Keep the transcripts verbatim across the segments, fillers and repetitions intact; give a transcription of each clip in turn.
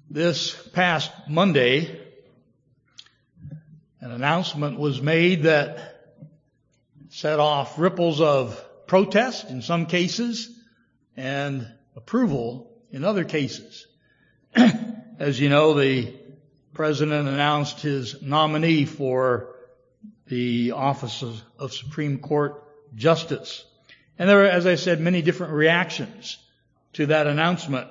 This past Monday, an announcement was made that set off ripples of protest in some cases and approval in other cases. As you know, the President announced his nominee for the office of, of Supreme Court Justice. And there were, as I said, many different reactions to that announcement.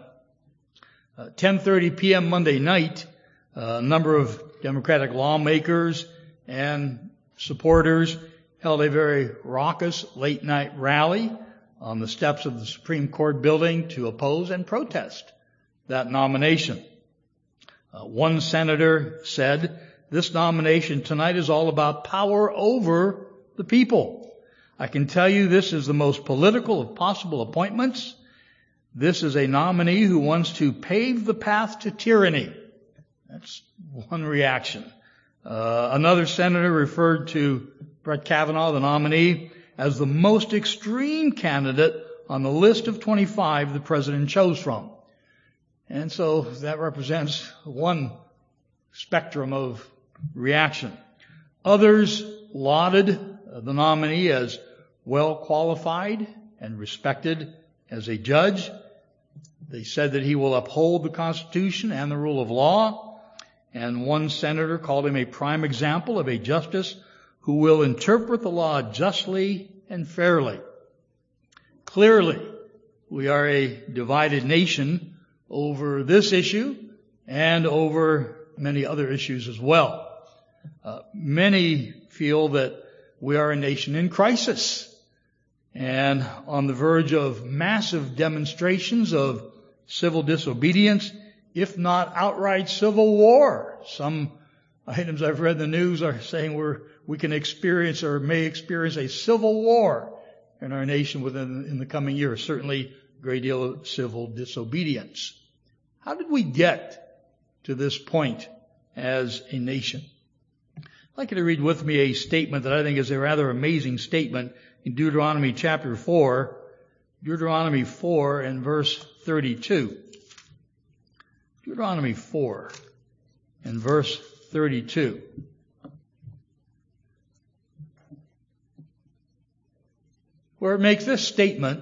Uh, ten thirty p.m. Monday night, uh, a number of Democratic lawmakers and supporters held a very raucous late-night rally on the steps of the Supreme Court building to oppose and protest that nomination. Uh, one senator said, "This nomination tonight is all about power over the people. I can tell you this is the most political of possible appointments. This is a nominee who wants to pave the path to tyranny." That's one reaction. Uh, another senator referred to Brett Kavanaugh, the nominee, as the most extreme candidate on the list of twenty-five the president chose from. And so that represents one spectrum of reaction. Others lauded the nominee as well qualified and respected as a judge. They said that he will uphold the Constitution and the rule of law. And one senator called him a prime example of a justice who will interpret the law justly and fairly. Clearly, we are a divided nation over this issue and over many other issues as well. Uh, many feel that we are a nation in crisis and on the verge of massive demonstrations of civil disobedience, if not outright civil war. Some items I've read in the news are saying we're, we can experience or may experience a civil war in our nation within in the coming years. Certainly a great deal of civil disobedience. How did we get to this point as a nation? I'd like you to read with me a statement that I think is a rather amazing statement in Deuteronomy chapter four, Deuteronomy four and verse thirty-two. Deuteronomy four and verse thirty-two. Where it makes this statement,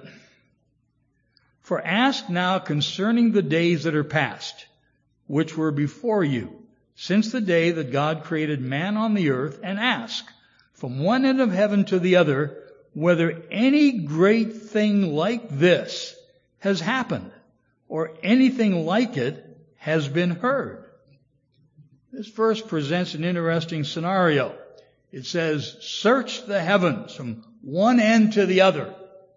"For ask now concerning the days that are past, which were before you, since the day that God created man on the earth, and ask from one end of heaven to the other, whether any great thing like this has happened, or anything like it has been heard." This verse presents an interesting scenario. It says, "Search the heavens from one end to the other,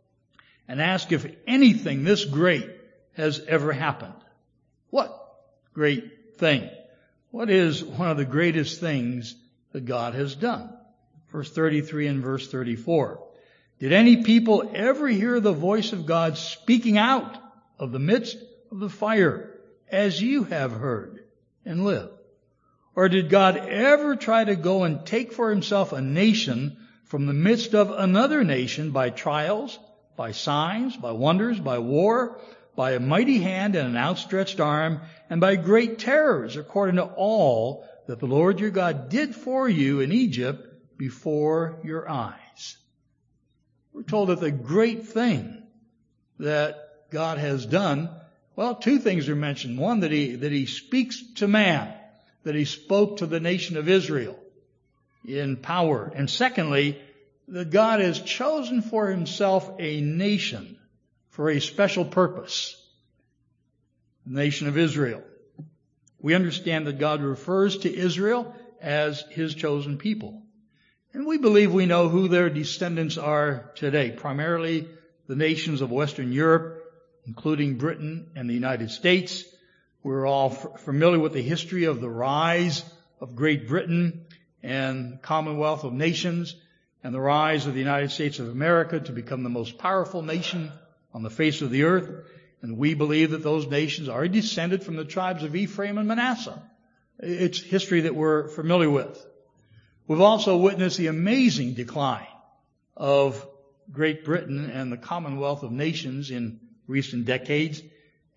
and ask if anything this great has ever happened." What great thing? What is one of the greatest things that God has done? Verse thirty-three and verse thirty-four. "Did any people ever hear the voice of God speaking out of the midst of the fire, as you have heard, and live? Or did God ever try to go and take for himself a nation from the midst of another nation by trials, by signs, by wonders, by war, by a mighty hand and an outstretched arm, and by great terrors, according to all that the Lord your God did for you in Egypt before your eyes?" We're told that the great thing that God has done, well, two things are mentioned. One, that he, that he speaks to man, that he spoke to the nation of Israel in power. And secondly, that God has chosen for himself a nation for a special purpose. The nation of Israel. We understand that God refers to Israel as his chosen people. And we believe we know who their descendants are today, primarily the nations of Western Europe, including Britain and the United States. We're all f- familiar with the history of the rise of Great Britain and the Commonwealth of Nations and the rise of the United States of America to become the most powerful nation on the face of the earth. And we believe that those nations are descended from the tribes of Ephraim and Manasseh. It's history that we're familiar with. We've also witnessed the amazing decline of Great Britain and the Commonwealth of Nations in recent decades.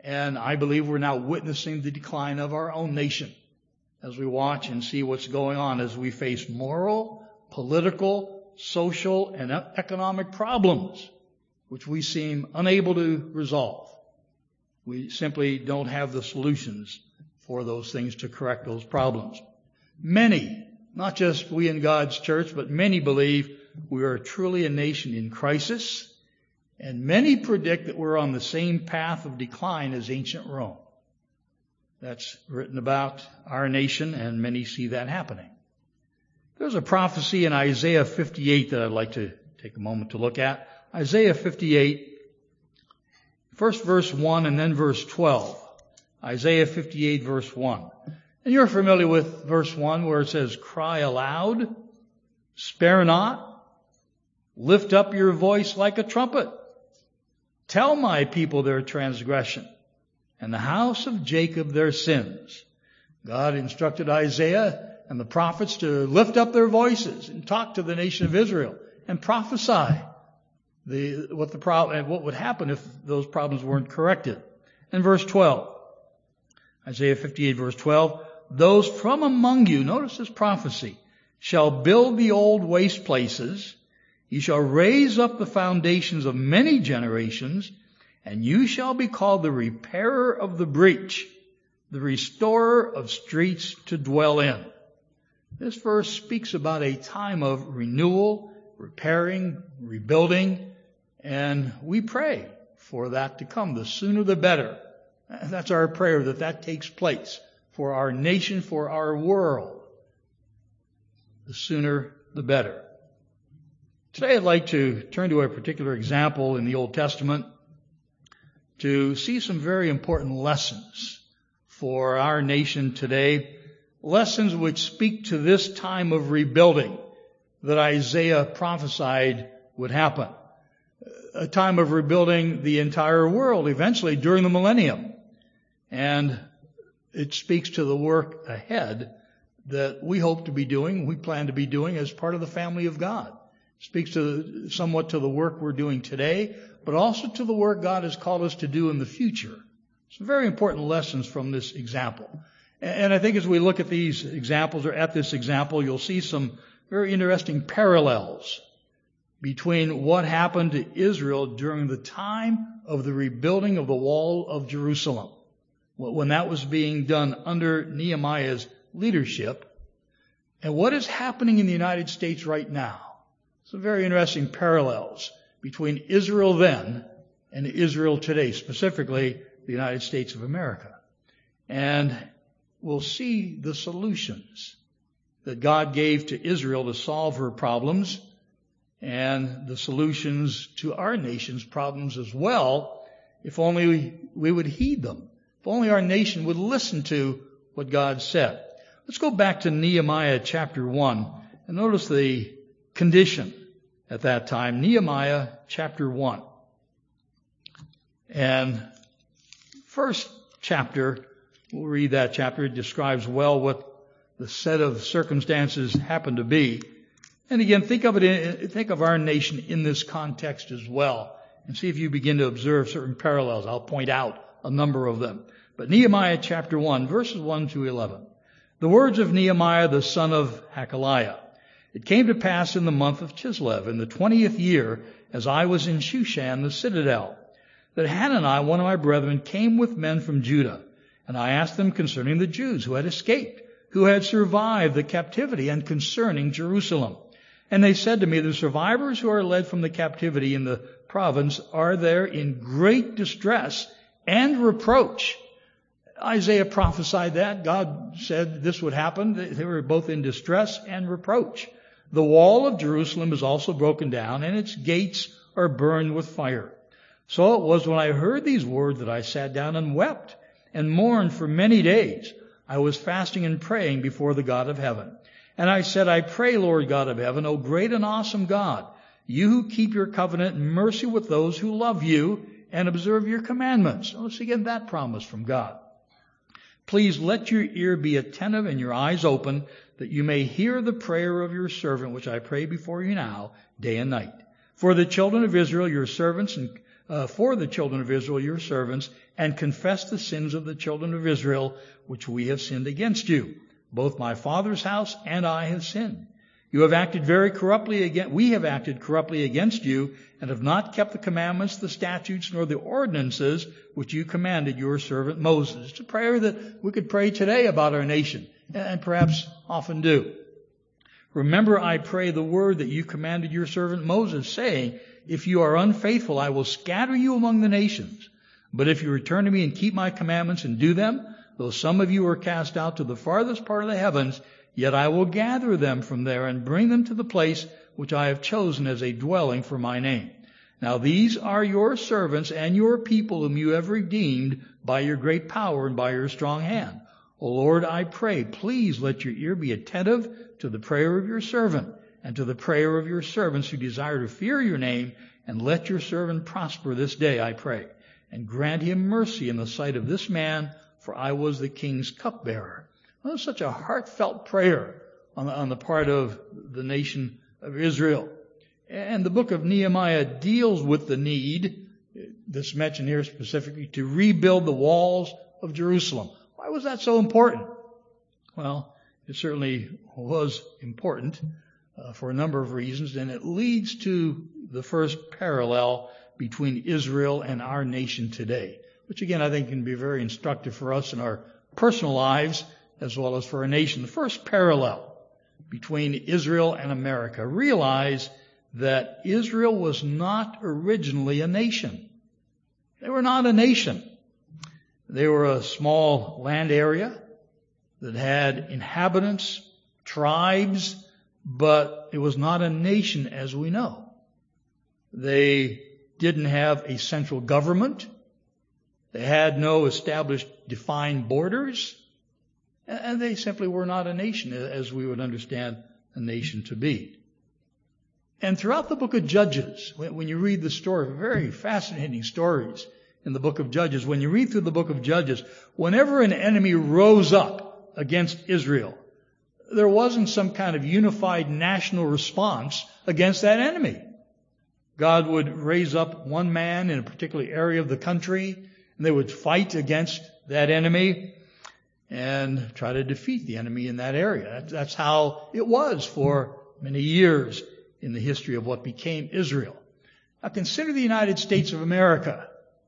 And I believe we're now witnessing the decline of our own nation as we watch and see what's going on as we face moral, political, social, and economic problems, which we seem unable to resolve. We simply don't have the solutions for those things to correct those problems. Many, not just we in God's church, but many believe we are truly a nation in crisis, and many predict that we're on the same path of decline as ancient Rome. That's written about our nation, and many see that happening. There's a prophecy in Isaiah fifty-eight that I'd like to take a moment to look at. Isaiah fifty-eight, first verse one and then verse twelve. Isaiah fifty-eight, verse one. And you're familiar with verse one where it says, "Cry aloud, spare not, lift up your voice like a trumpet. Tell my people their transgression, and the house of Jacob their sins." God instructed Isaiah and the prophets to lift up their voices and talk to the nation of Israel and prophesy the, what the problem, what would happen if those problems weren't corrected. And verse twelve, Isaiah fifty-eight, verse twelve, "Those from among you," notice this prophecy, "shall build the old waste places. You shall raise up the foundations of many generations, and you shall be called the repairer of the breach, the restorer of streets to dwell in." This verse speaks about a time of renewal, repairing, rebuilding, and we pray for that to come. The sooner the better. That's our prayer, that that takes place for our nation, for our world. The sooner the better. Today I'd like to turn to a particular example in the Old Testament to see some very important lessons for our nation today. Lessons which speak to this time of rebuilding that Isaiah prophesied would happen. A time of rebuilding the entire world eventually during the millennium. And it speaks to the work ahead that we hope to be doing, we plan to be doing as part of the family of God. It speaks to somewhat to the work we're doing today, but also to the work God has called us to do in the future. Some very important lessons from this example. And I think as we look at these examples, or at this example, you'll see some very interesting parallels between what happened to Israel during the time of the rebuilding of the wall of Jerusalem, when that was being done under Nehemiah's leadership, and what is happening in the United States right now. Some very interesting parallels between Israel then and Israel today, specifically the United States of America. And we'll see the solutions that God gave to Israel to solve her problems, and the solutions to our nation's problems as well, if only we, we would heed them. If only our nation would listen to what God said. Let's go back to Nehemiah chapter one and notice the condition at that time. Nehemiah chapter one. And first chapter, we'll read that chapter. It describes well what the set of circumstances happened to be. And again, think of it, in, think of our nation in this context as well, and see if you begin to observe certain parallels. I'll point out a number of them. But Nehemiah chapter one, verses one to eleven. The words of Nehemiah the son of Hakaliah. It came to pass in the month of Chislev, in the twentieth year, as I was in Shushan the citadel, that Hanani, one of my brethren, came with men from Judah. And I asked them concerning the Jews who had escaped, who had survived the captivity, and concerning Jerusalem. And they said to me, the survivors who are led from the captivity in the province are there in great distress and reproach. Isaiah prophesied that. God said this would happen. They were both in distress and reproach. The wall of Jerusalem is also broken down, and its gates are burned with fire. So it was when I heard these words that I sat down and wept and mourned for many days. I was fasting and praying before the God of heaven. And I said, I pray, Lord God of heaven, O great and awesome God, you who keep your covenant and mercy with those who love you and observe your commandments. Let's again that promise from God. Please let your ear be attentive and your eyes open, that you may hear the prayer of your servant, which I pray before you now, day and night. For the children of Israel, your servants, and uh, for the children of Israel, your servants, and confess the sins of the children of Israel, which we have sinned against you. Both my father's house and I have sinned. You have acted very corruptly against, we have acted corruptly against you, and have not kept the commandments, the statutes, nor the ordinances which you commanded your servant Moses. It's a prayer that we could pray today about our nation, and perhaps often do. Remember, I pray, the word that you commanded your servant Moses, saying, if you are unfaithful, I will scatter you among the nations. But if you return to me and keep my commandments and do them, though some of you are cast out to the farthest part of the heavens, yet I will gather them from there and bring them to the place which I have chosen as a dwelling for my name. Now these are your servants and your people whom you have redeemed by your great power and by your strong hand. O Lord, I pray, please let your ear be attentive to the prayer of your servant and to the prayer of your servants who desire to fear your name, and let your servant prosper this day, I pray, and grant him mercy in the sight of this man, for I was the king's cupbearer. Well, it's such a heartfelt prayer on the, on the part of the nation of Israel. And the book of Nehemiah deals with the need, this mentioned here specifically, to rebuild the walls of Jerusalem. Why was that so important? Well, it certainly was important uh, for a number of reasons, and it leads to the first parallel between Israel and our nation today, which again I think can be very instructive for us in our personal lives as well as for our nation. The first parallel between Israel and America. Realize that Israel was not originally a nation. They were not a nation. They were a small land area that had inhabitants, tribes, but it was not a nation as we know. They didn't have a central government. They had no established defined borders. And they simply were not a nation as we would understand a nation to be. And throughout the book of Judges, when you read the story, very fascinating stories in the book of Judges, when you read through the book of Judges, whenever an enemy rose up against Israel, there wasn't some kind of unified national response against that enemy. God would raise up one man in a particular area of the country, and they would fight against that enemy and try to defeat the enemy in that area. That's how it was for many years in the history of what became Israel. Now consider the United States of America.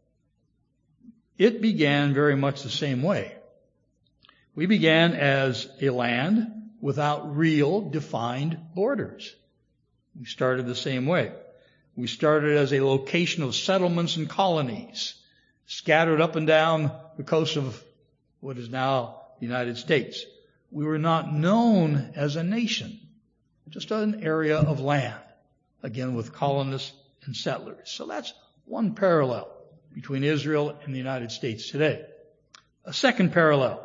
It began very much the same way. We began as a land without real defined borders. We started the same way. We started as a location of settlements and colonies, scattered up and down the coast of what is now the United States. We were not known as a nation, just an area of land, again with colonists and settlers. So that's one parallel between Israel and the United States today. A second parallel.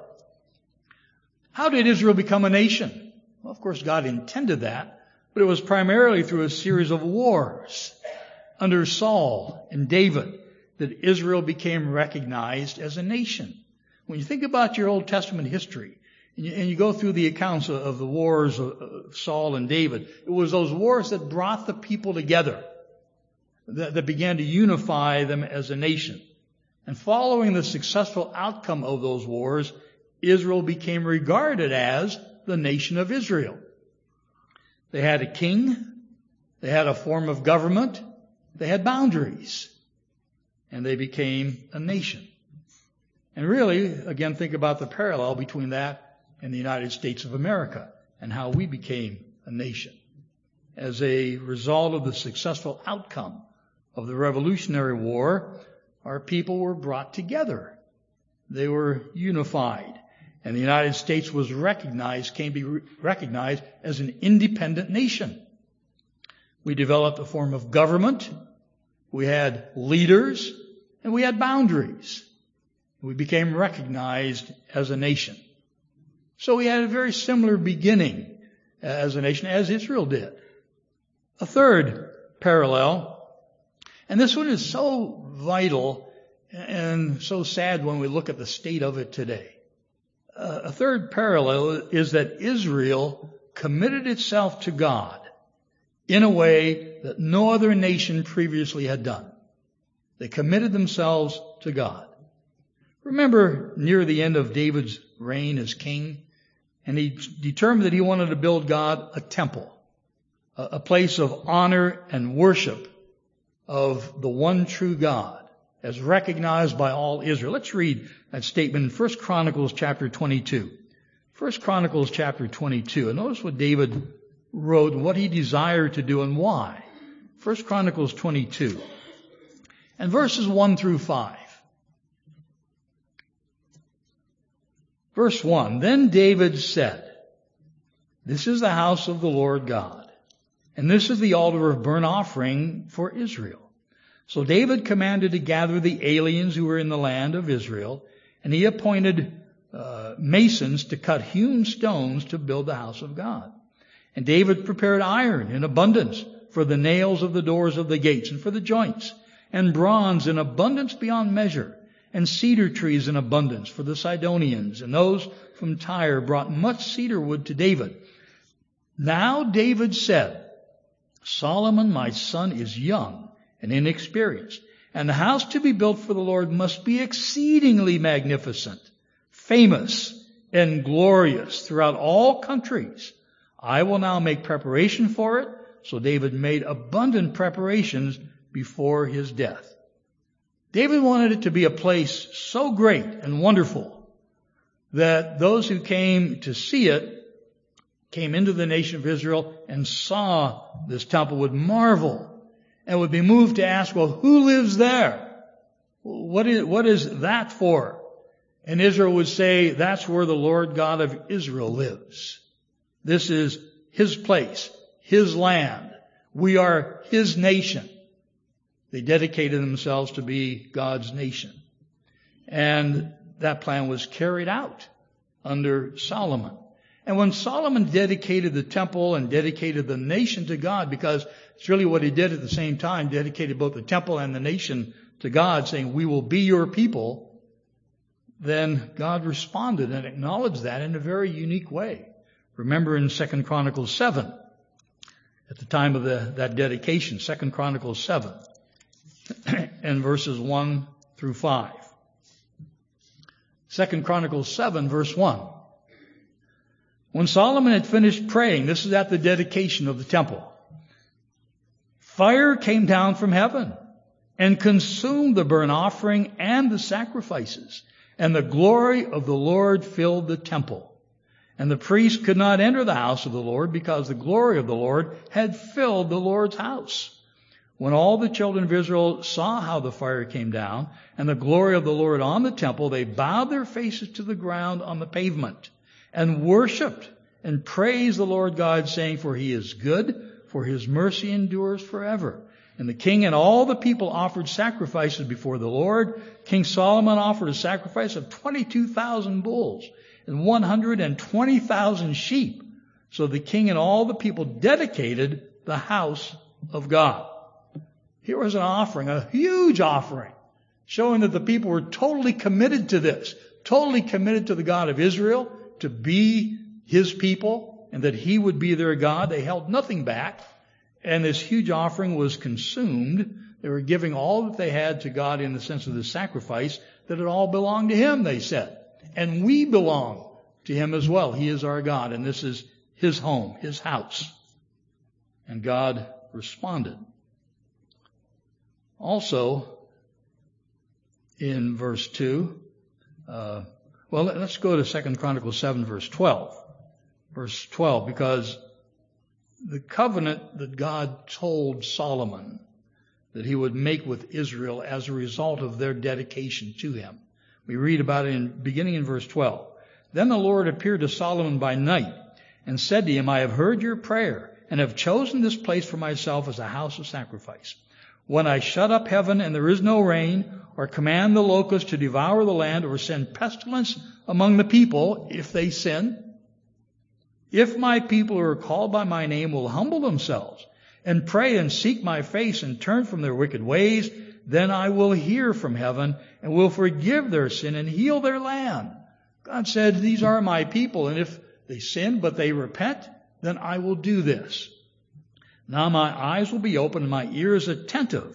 How did Israel become a nation? Well, of course, God intended that, but it was primarily through a series of wars under Saul and David that Israel became recognized as a nation. When you think about your Old Testament history, and you, and you go through the accounts of, of the wars of, of Saul and David, it was those wars that brought the people together, that, that began to unify them as a nation. And following the successful outcome of those wars, Israel became regarded as the nation of Israel. They had a king, they had a form of government, they had boundaries, and they became a nation. And really, again, think about the parallel between that and the United States of America and how we became a nation. As a result of the successful outcome of the Revolutionary War, our people were brought together. They were unified. And the United States was recognized, came to be recognized as an independent nation. We developed a form of government. We had leaders, and we had boundaries. We became recognized as a nation. So we had a very similar beginning as a nation as Israel did. A third parallel, and this one is so vital and so sad when we look at the state of it today. Uh, a third parallel is that Israel committed itself to God in a way that no other nation previously had done. They committed themselves to God. Remember near the end of David's reign as king, and he determined that he wanted to build God a temple, a place of honor and worship of the one true God, as recognized by all Israel. Let's read that statement in First Chronicles chapter twenty-two. First Chronicles chapter twenty-two. And notice what David wrote, what he desired to do and why. First Chronicles twenty-two. And verses one through five. Verse one, Then David said, This is the house of the Lord God, and this is the altar of burnt offering for Israel. So David commanded to gather the aliens who were in the land of Israel, and he appointed uh, masons to cut hewn stones to build the house of God. And David prepared iron in abundance for the nails of the doors of the gates and for the joints, and bronze in abundance beyond measure, and cedar trees in abundance for the Sidonians. And those from Tyre brought much cedar wood to David. Now David said, Solomon my son is young and inexperienced, and the house to be built for the Lord must be exceedingly magnificent, famous, and glorious throughout all countries. I will now make preparation for it. So David made abundant preparations before his death. David wanted it to be a place so great and wonderful that those who came to see it came into the nation of Israel and saw this temple would marvel and would be moved to ask, well, who lives there? What is, what is that for? And Israel would say, that's where the Lord God of Israel lives. This is His place, His land. We are His nation. They dedicated themselves to be God's nation. And that plan was carried out under Solomon. And when Solomon dedicated the temple and dedicated the nation to God, because it's really what he did at the same time, dedicated both the temple and the nation to God, saying, we will be your people, then God responded and acknowledged that in a very unique way. Remember in Second Chronicles seven, at the time of the, that dedication, Second Chronicles seven, and verses one through five. Second Chronicles seven, verse one. When Solomon had finished praying, this is at the dedication of the temple, fire came down from heaven and consumed the burnt offering and the sacrifices, and the glory of the Lord filled the temple. And the priest could not enter the house of the Lord because the glory of the Lord had filled the Lord's house. When all the children of Israel saw how the fire came down and the glory of the Lord on the temple, they bowed their faces to the ground on the pavement and worshipped and praised the Lord God, saying, For He is good, for His mercy endures forever. And the king and all the people offered sacrifices before the Lord. King Solomon offered a sacrifice of twenty-two thousand bulls and one hundred twenty thousand sheep. So the king and all the people dedicated the house of God. Here was an offering, a huge offering, showing that the people were totally committed to this, totally committed to the God of Israel, to be His people, and that He would be their God. They held nothing back, and this huge offering was consumed. They were giving all that they had to God in the sense of the sacrifice, that it all belonged to Him, they said. And we belong to Him as well. He is our God, and this is His home, His house. And God responded. Also, in verse two, uh, well, let's go to Second Chronicles seven, verse twelve. Verse twelve, because the covenant that God told Solomon that He would make with Israel as a result of their dedication to Him. We read about it in, beginning in verse twelve. Then the Lord appeared to Solomon by night and said to him, I have heard your prayer and have chosen this place for myself as a house of sacrifice. When I shut up heaven and there is no rain, or command the locusts to devour the land, or send pestilence among the people if they sin, if my people who are called by my name will humble themselves and pray and seek my face and turn from their wicked ways, then I will hear from heaven and will forgive their sin and heal their land. God said, these are my people, and if they sin but they repent, then I will do this. Now my eyes will be open and my ears attentive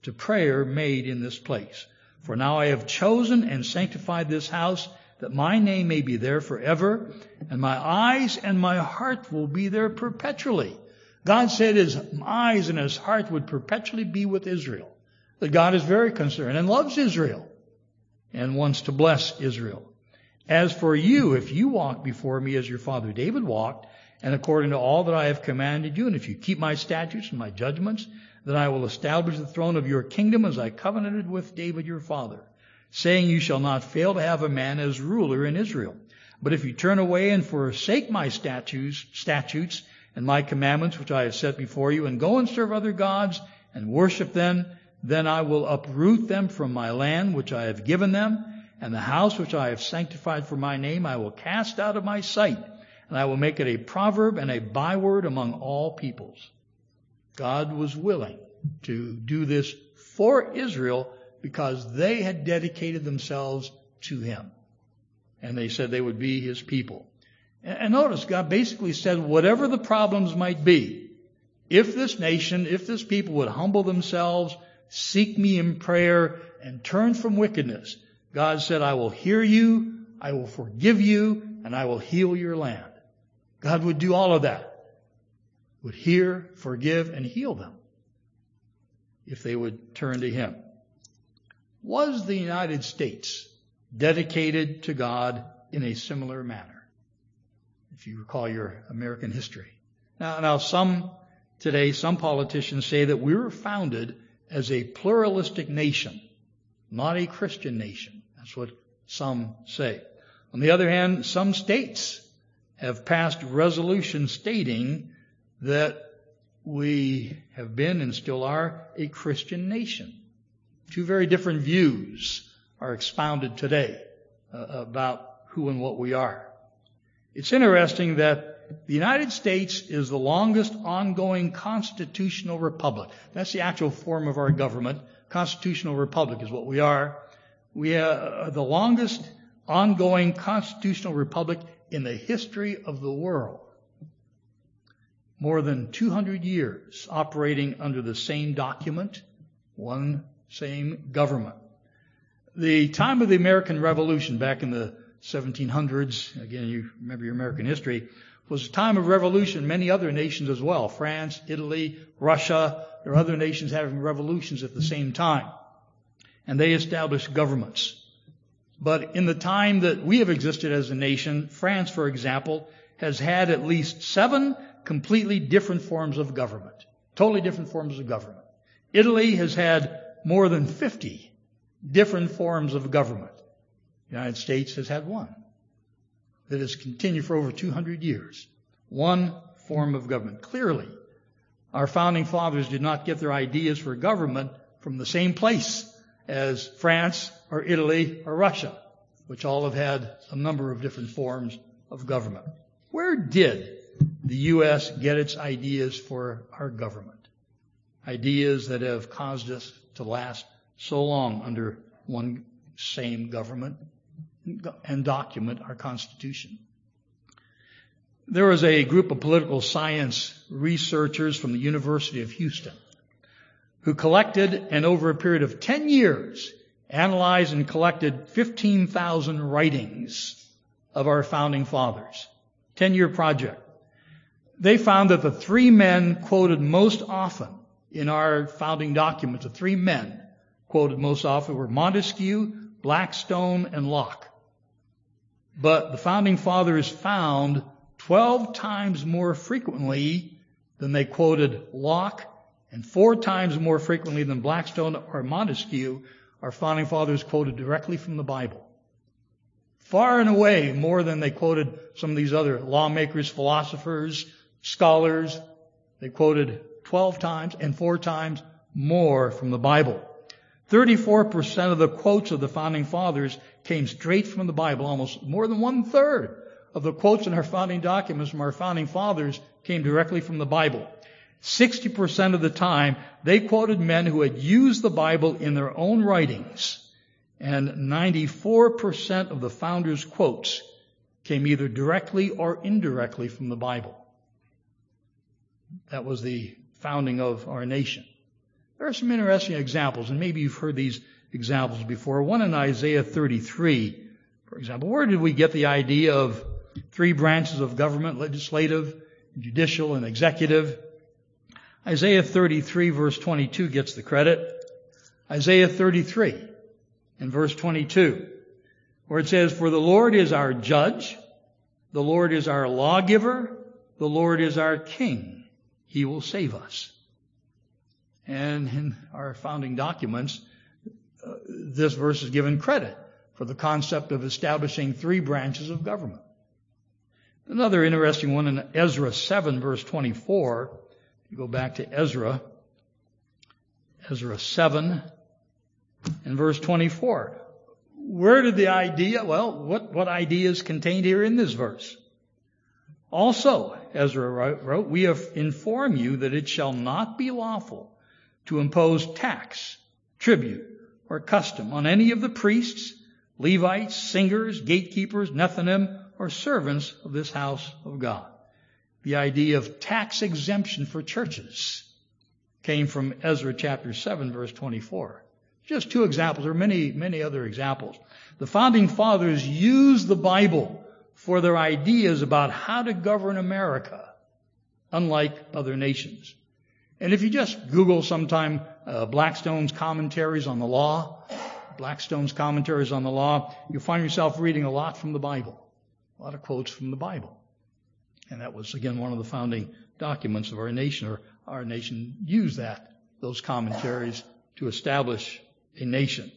to prayer made in this place. For now I have chosen and sanctified this house, that my name may be there forever, and my eyes and my heart will be there perpetually. God said his eyes and his heart would perpetually be with Israel. That God is very concerned and loves Israel and wants to bless Israel. As for you, if you walk before me as your father David walked, and according to all that I have commanded you, and if you keep my statutes and my judgments, then I will establish the throne of your kingdom as I covenanted with David your father, saying you shall not fail to have a man as ruler in Israel. But if you turn away and forsake my statutes, statutes and my commandments which I have set before you, and go and serve other gods and worship them, then I will uproot them from my land which I have given them, and the house which I have sanctified for my name I will cast out of my sight, and I will make it a proverb and a byword among all peoples. God was willing to do this for Israel because they had dedicated themselves to him. And they said they would be his people. And notice, God basically said, whatever the problems might be, if this nation, if this people would humble themselves, seek me in prayer, and turn from wickedness, God said, I will hear you, I will forgive you, and I will heal your land. God would do all of that. Would hear, forgive, and heal them if they would turn to him. Was the United States dedicated to God in a similar manner? If you recall your American history. Now, now some today, some politicians say that we were founded as a pluralistic nation, not a Christian nation. That's what some say. On the other hand, some states have passed resolutions stating that we have been and still are a Christian nation. Two very different views are expounded today uh, about who and what we are. It's interesting that the United States is the longest ongoing constitutional republic. That's the actual form of our government. Constitutional republic is what we are. We are the longest ongoing constitutional republic in the history of the world. More than two hundred years operating under the same document, one same government. The time of the American Revolution back in the seventeen hundreds, again, you remember your American history, was a time of revolution in many other nations as well. France, Italy, Russia, there are other nations having revolutions at the same time. And they established governments. But in the time that we have existed as a nation, France, for example, has had at least seven completely different forms of government. Totally different forms of government. Italy has had more than fifty different forms of government. The United States has had one that has continued for over two hundred years. One form of government. Clearly, our founding fathers did not get their ideas for government from the same place as France or Italy or Russia, which all have had a number of different forms of government. Where did the U S get its ideas for our government? Ideas that have caused us to last so long under one same government and document our Constitution. There was a group of political science researchers from the University of Houston who collected and over a period of ten years analyzed and collected fifteen thousand writings of our founding fathers. ten-year project. They found that the three men quoted most often in our founding documents, the three men quoted most often were Montesquieu, Blackstone, and Locke. But the founding fathers found twelve times more frequently than they quoted Locke, and four times more frequently than Blackstone or Montesquieu, our founding fathers quoted directly from the Bible. Far and away more than they quoted some of these other lawmakers, philosophers, scholars. They quoted twelve times and four times more from the Bible. thirty-four percent of the quotes of the founding fathers came straight from the Bible. Almost more than one third of the quotes in our founding documents from our founding fathers came directly from the Bible. sixty percent of the time, they quoted men who had used the Bible in their own writings. And ninety-four percent of the founders' quotes came either directly or indirectly from the Bible. That was the founding of our nation. There are some interesting examples, and maybe you've heard these examples before. One in Isaiah thirty-three, for example. Where did we get the idea of three branches of government, legislative, judicial, and executive? Isaiah thirty-three verse twenty-two gets the credit. Isaiah thirty-three and verse twenty-two, where it says, "For the Lord is our judge, the Lord is our lawgiver, the Lord is our king. He will save us." And in our founding documents, uh, this verse is given credit for the concept of establishing three branches of government. Another interesting one in Ezra seven verse twenty-four. You go back to Ezra, Ezra seven and verse twenty-four. Where did the idea, well, what, what idea is contained here in this verse? Also, Ezra wrote, "We have informed you that it shall not be lawful to impose tax, tribute, or custom on any of the priests, Levites, singers, gatekeepers, Nethinim, or servants of this house of God." The idea of tax exemption for churches came from Ezra chapter seven, verse twenty-four. Just two examples. There are many, many other examples. The founding fathers used the Bible for their ideas about how to govern America, unlike other nations. And if you just Google sometime uh, Blackstone's commentaries on the law, Blackstone's commentaries on the law, you'll find yourself reading a lot from the Bible, a lot of quotes from the Bible. And that was, again, one of the founding documents of our nation, or our nation used that, those commentaries, to establish a nation.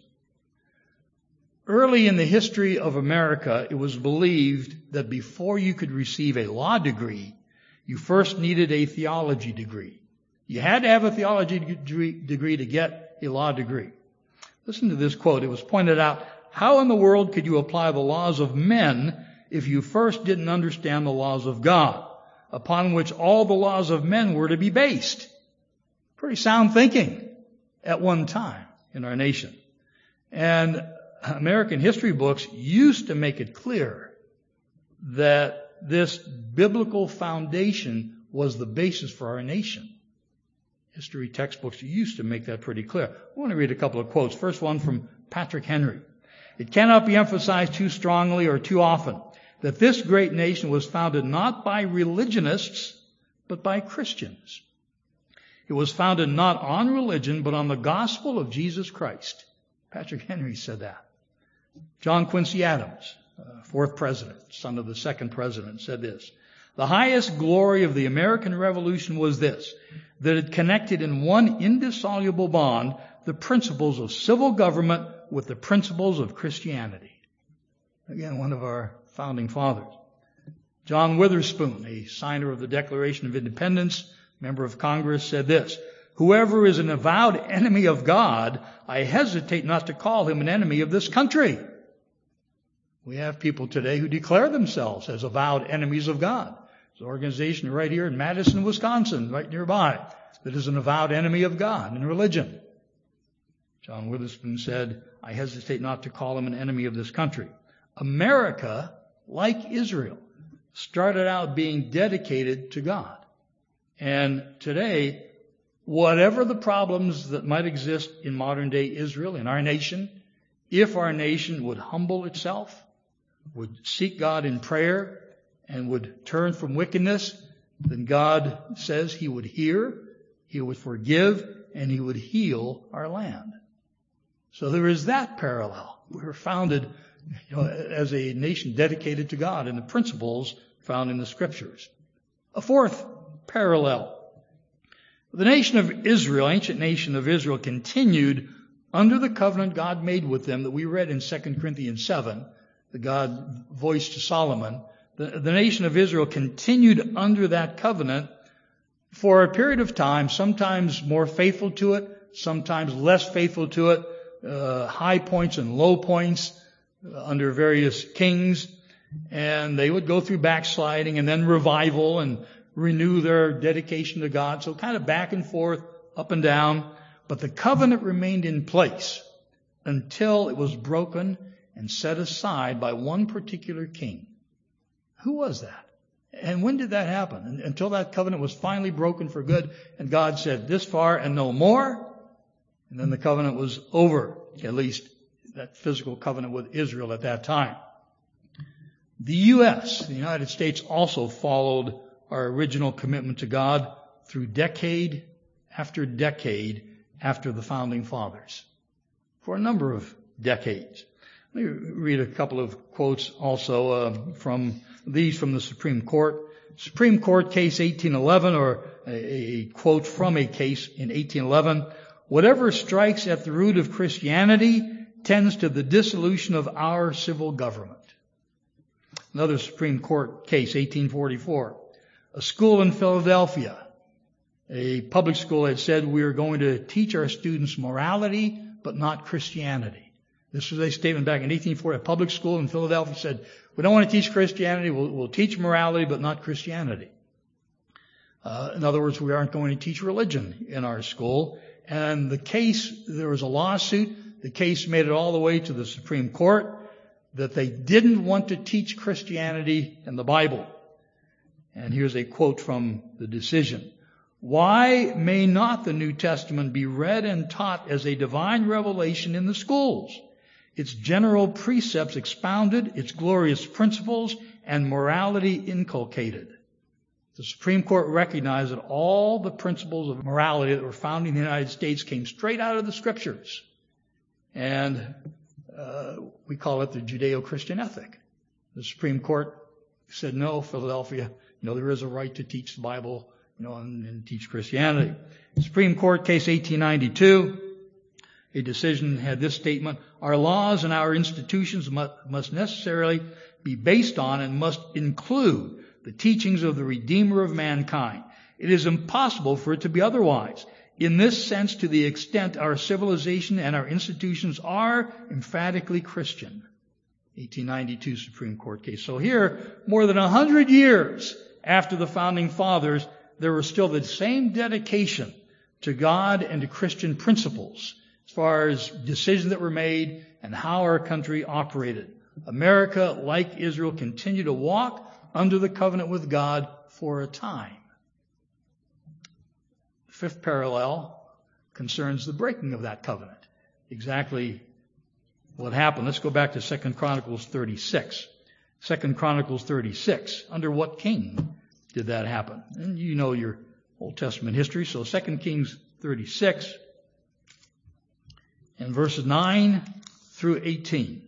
Early in the history of America, it was believed that before you could receive a law degree, you first needed a theology degree. You had to have a theology degree to get a law degree. Listen to this quote. It was pointed out, "How in the world could you apply the laws of men if you first didn't understand the laws of God, upon which all the laws of men were to be based?" Pretty sound thinking at one time in our nation. And American history books used to make it clear that this biblical foundation was the basis for our nation. History textbooks used to make that pretty clear. I want to read a couple of quotes. First one from Patrick Henry. "It cannot be emphasized too strongly or too often that this great nation was founded not by religionists, but by Christians. It was founded not on religion, but on the gospel of Jesus Christ." Patrick Henry said that. John Quincy Adams, uh, fourth president, son of the second president, said this: "The highest glory of the American Revolution was this, that it connected in one indissoluble bond the principles of civil government with the principles of Christianity." Again, one of our founding fathers. John Witherspoon, a signer of the Declaration of Independence, member of Congress, said this: "Whoever is an avowed enemy of God, I hesitate not to call him an enemy of this country." We have people today who declare themselves as avowed enemies of God. There's an organization right here in Madison, Wisconsin, right nearby, that is an avowed enemy of God and religion. John Witherspoon said, "I hesitate not to call him an enemy of this country." America, like Israel, started out being dedicated to God. And today, whatever the problems that might exist in modern day Israel, in our nation, if our nation would humble itself, would seek God in prayer, and would turn from wickedness, then God says He would hear, He would forgive, and He would heal our land. So there is that parallel. We were founded, you know, as a nation dedicated to God and the principles found in the Scriptures. A fourth parallel. The nation of Israel, ancient nation of Israel, continued under the covenant God made with them that we read in Second Corinthians seven, that God voiced to Solomon. The, the nation of Israel continued under that covenant for a period of time, sometimes more faithful to it, sometimes less faithful to it, uh, high points and low points uh, under various kings. And they would go through backsliding and then revival and renew their dedication to God. So kind of back and forth, up and down. But the covenant remained in place until it was broken and set aside by one particular king. Who was that? And when did that happen? Until that covenant was finally broken for good and God said, "This far and no more." And then the covenant was over, at least that physical covenant with Israel at that time. The U S, the United States, also followed our original commitment to God through decade after decade after the Founding Fathers, for a number of decades. Let me read a couple of quotes also uh, from these from the Supreme Court. Supreme Court case eighteen eleven, or a, a quote from a case in eighteen eleven, "Whatever strikes at the root of Christianity tends to the dissolution of our civil government." Another Supreme Court case, eighteen forty-four. A school in Philadelphia, a public school, had said, "We are going to teach our students morality, but not Christianity." This was a statement back in eighteen forty. A public school in Philadelphia said, "We don't want to teach Christianity. We'll, we'll teach morality, but not Christianity." Uh, in other words, we aren't going to teach religion in our school. And the case, there was a lawsuit. The case made it all the way to the Supreme Court that they didn't want to teach Christianity and the Bible. And here's a quote from the decision. "Why may not the New Testament be read and taught as a divine revelation in the schools? Its general precepts expounded, its glorious principles and morality inculcated." The Supreme Court recognized that all the principles of morality that were found in the United States came straight out of the Scriptures. And uh, we call it the Judeo-Christian ethic. The Supreme Court said, "No, Philadelphia, you know, there is a right to teach the Bible, you know, and, and teach Christianity." Supreme Court case eighteen ninety-two, a decision had this statement: "Our laws and our institutions must, must necessarily be based on and must include the teachings of the Redeemer of mankind. It is impossible for it to be otherwise. In this sense, to the extent our civilization and our institutions are emphatically Christian." eighteen ninety-two Supreme Court case. So here, more than a hundred years after the Founding Fathers, there was still the same dedication to God and to Christian principles as far as decisions that were made and how our country operated. America, like Israel, continued to walk under the covenant with God for a time. The fifth parallel concerns the breaking of that covenant. Exactly what happened. Let's go back to Second Chronicles thirty-six. Second Chronicles thirty-six. Under what king did that happen? And you know your Old Testament history. So Second Kings thirty-six and verses nine through eighteen.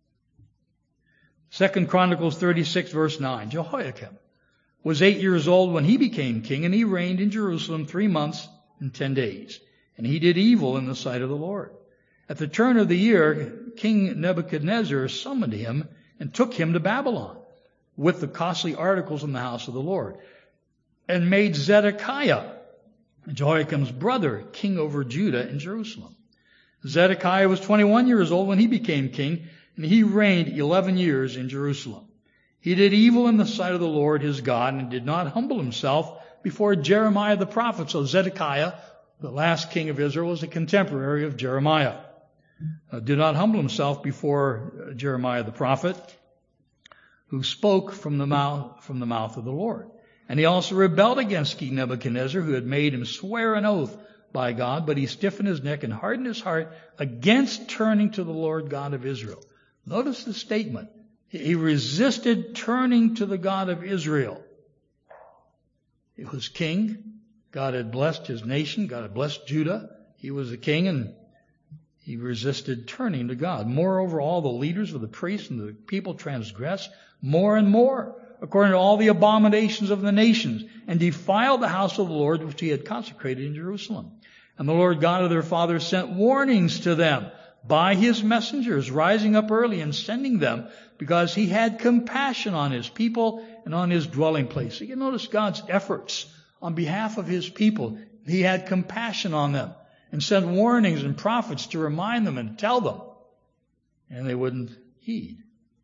Second Chronicles thirty-six, verse nine. Jehoiakim was eight years old when he became king, and he reigned in Jerusalem three months and ten days. And he did evil in the sight of the Lord. At the turn of the year, King Nebuchadnezzar summoned him and took him to Babylon with the costly articles in the house of the Lord, and made Zedekiah, Jehoiakim's brother, king over Judah and Jerusalem. Zedekiah was twenty-one years old when he became king, and he reigned eleven years in Jerusalem. He did evil in the sight of the Lord his God, and did not humble himself before Jeremiah the prophet. So Zedekiah, the last king of Israel, was a contemporary of Jeremiah. Uh, did not humble himself before Jeremiah the prophet, who spoke from the mouth from the mouth of the Lord. And he also rebelled against King Nebuchadnezzar, who had made him swear an oath by God, but he stiffened his neck and hardened his heart against turning to the Lord God of Israel. Notice the statement. He resisted turning to the God of Israel. He was king. God had blessed his nation. God had blessed Judah. He was a king, and he resisted turning to God. Moreover, all the leaders of the priests and the people transgressed more and more, according to all the abominations of the nations, and defiled the house of the Lord which he had consecrated in Jerusalem. And the Lord God of their fathers sent warnings to them by his messengers, rising up early and sending them, because he had compassion on his people and on his dwelling place. So you notice God's efforts on behalf of his people. He had compassion on them and sent warnings and prophets to remind them and tell them. And they wouldn't heed.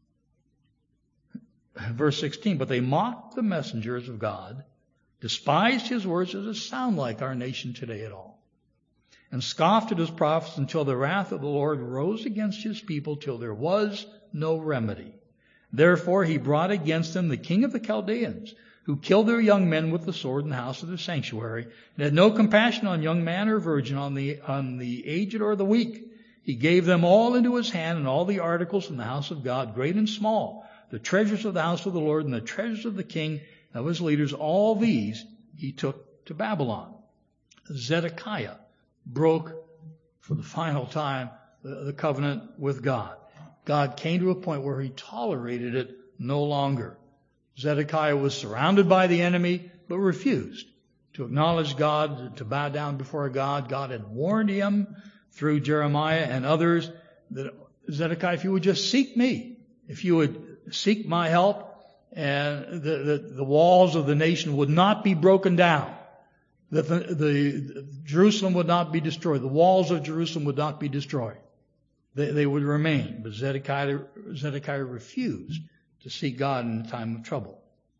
Verse sixteen, but they mocked the messengers of God, despised his words. Does it sound like our nation today at all? And scoffed at his prophets until the wrath of the Lord rose against his people till there was no remedy. Therefore he brought against them the king of the Chaldeans, who killed their young men with the sword in the house of their sanctuary, and had no compassion on young man or virgin, on the, on the aged or the weak. He gave them all into his hand, and all the articles in the house of God, great and small, the treasures of the house of the Lord, and the treasures of the king and of his leaders, all these he took to Babylon. Zedekiah broke, for the final time, the, the covenant with God. God came to a point where he tolerated it no longer. Zedekiah was surrounded by the enemy, but refused to acknowledge God, to bow down before God. God had warned him through Jeremiah and others that, Zedekiah, if you would just seek me, if you would seek my help, and the, the, the walls of the nation would not be broken down, that the, the, the Jerusalem would not be destroyed, the walls of Jerusalem would not be destroyed. They, they would remain. But Zedekiah, Zedekiah refused to seek God in a time of trouble.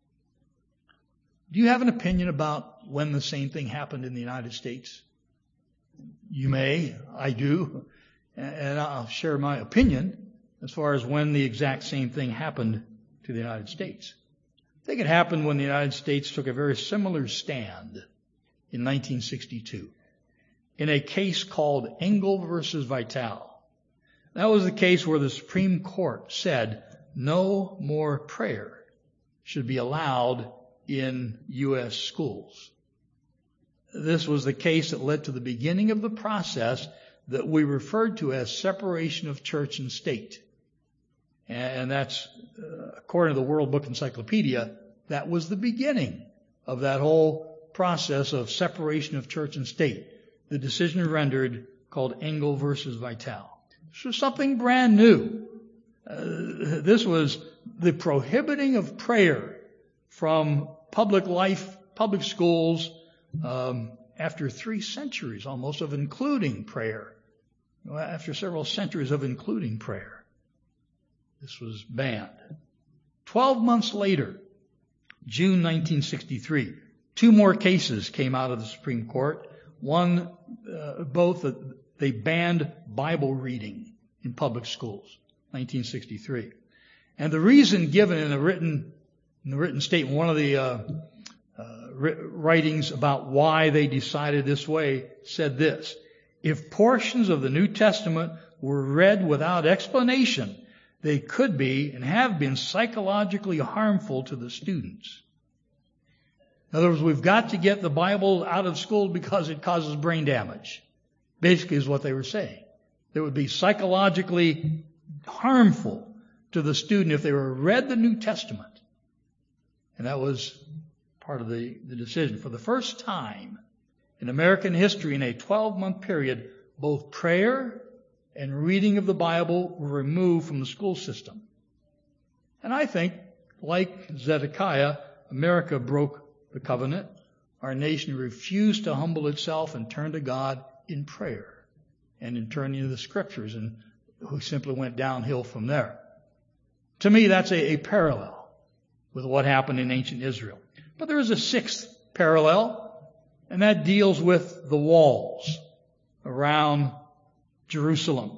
Do you have an opinion about when the same thing happened in the United States? You may. I do. And I'll share my opinion as far as when the exact same thing happened to the United States. I think it happened when the United States took a very similar stand in nineteen sixty-two in a case called Engel versus Vitale. That was the case where the Supreme Court said no more prayer should be allowed in U S schools. This was the case that led to the beginning of the process that we referred to as separation of church and state. And that's, uh, according to the World Book Encyclopedia, that was the beginning of that whole process of separation of church and state. The decision rendered called Engel versus Vitale. This was something brand new. Uh, this was the prohibiting of prayer from public life, public schools, um, after three centuries almost of including prayer. After several centuries of including prayer, this was banned. Twelve months later, June nineteen sixty-three, two more cases came out of the Supreme Court. One, uh, both, uh, they banned Bible reading in public schools, nineteen sixty-three. And the reason given in the written, in the written statement, one of the uh, uh, writings about why they decided this way said this: if portions of the New Testament were read without explanation, they could be and have been psychologically harmful to the students. In other words, we've got to get the Bible out of school because it causes brain damage. Basically is what they were saying. It would be psychologically harmful to the student if they were read the New Testament. And that was part of the, the decision. For the first time in American history, in a twelve-month period, both prayer and reading of the Bible were removed from the school system. And I think, like Zedekiah, America broke the covenant. Our nation refused to humble itself and turn to God in prayer and in turning to the Scriptures, and we simply went downhill from there. To me, that's a, a parallel with what happened in ancient Israel. But there is a sixth parallel, and that deals with the walls around Jerusalem.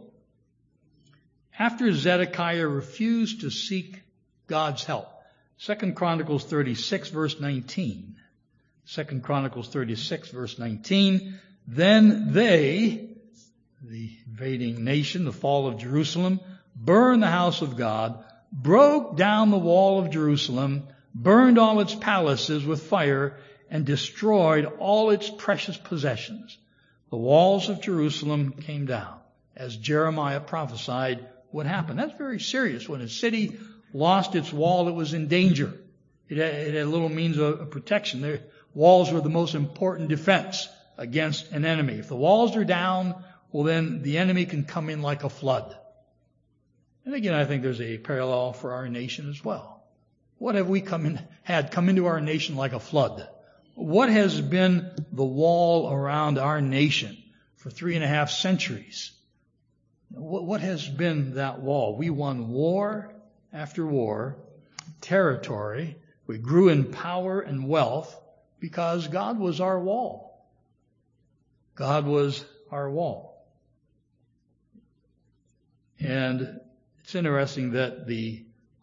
After Zedekiah refused to seek God's help, Second Chronicles thirty-six verse nineteen, Second Chronicles thirty-six verse nineteen, then they, the invading nation, the fall of Jerusalem, burned the house of God, broke down the wall of Jerusalem, burned all its palaces with fire, and destroyed all its precious possessions. The walls of Jerusalem came down, as Jeremiah prophesied would happen. That's very serious. When a city lost its wall, it was in danger. It had, it had little means of, of protection. The walls were the most important defense against an enemy. If the walls are down, well, then the enemy can come in like a flood. And again, I think there's a parallel for our nation as well. What have we come in, had come into our nation like a flood? What has been the wall around our nation for three and a half centuries? What, what has been that wall? We won war after war, territory. We grew in power and wealth because God was our wall. God was our wall. And it's interesting that the